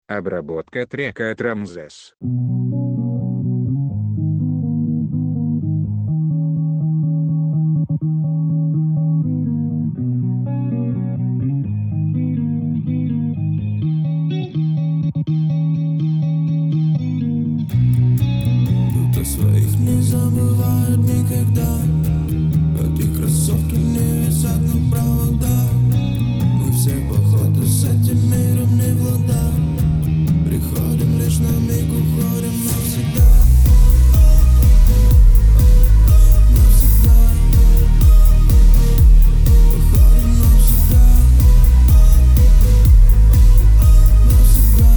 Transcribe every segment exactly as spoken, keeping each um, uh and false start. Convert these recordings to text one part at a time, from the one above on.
Обработка трека от Рамзес. Кто-то своих не забывает никогда, как и кроссовки не висят на проводах. Мы все походу с этим миром не в ладах. Приходим лишь на миг, уходим навсегда. Навсегда. Уходим навсегда. Навсегда.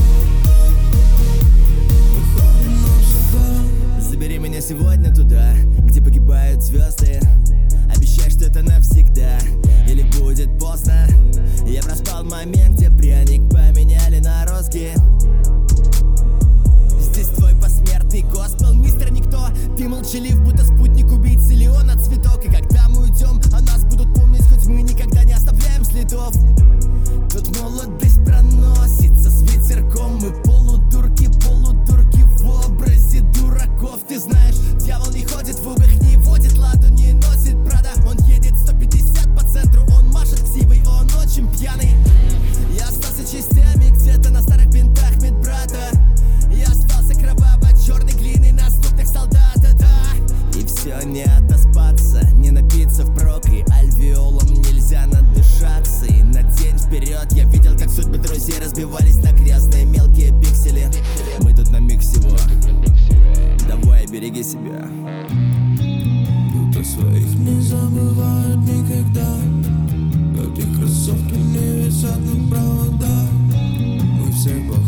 Уходим навсегда. Забери меня сегодня туда, где погибают звезды. Обещай, что это навсегда, или будет поздно. Я проспал момент, где пряник поменяли на розги. Здесь твой посмертный госпел, мистер Никто. Ты молчалив, будто спутник убийцы, Леона цветок. И когда мы уйдем, о нас будут помнить, хоть мы никогда не оставляем следов. Тут молодость проносится с ветерком. Мы полудурки, полудурки в образе дураков. Ты знаешь, дьявол не ходит в угах, не водит ладу, не носит Прада. Он едет сто пятьдесят по центру, он машет ксивой, он очень пьяный. Я остался частями где-то на старых бинтах медбрата. Я остался кроваво-черной глиной на ступнях солдата, да. И все не отоспаться, не напиться впрок. И альвеолом нельзя надышаться. И на день вперед я видел, как судьбы друзей разбивались на грязные мелкие пиксели. Мы тут на миг всего, давай береги себя. Кто-то своих не забывает никогда, как и кроссовки не висят на проводах. Мы все похожи.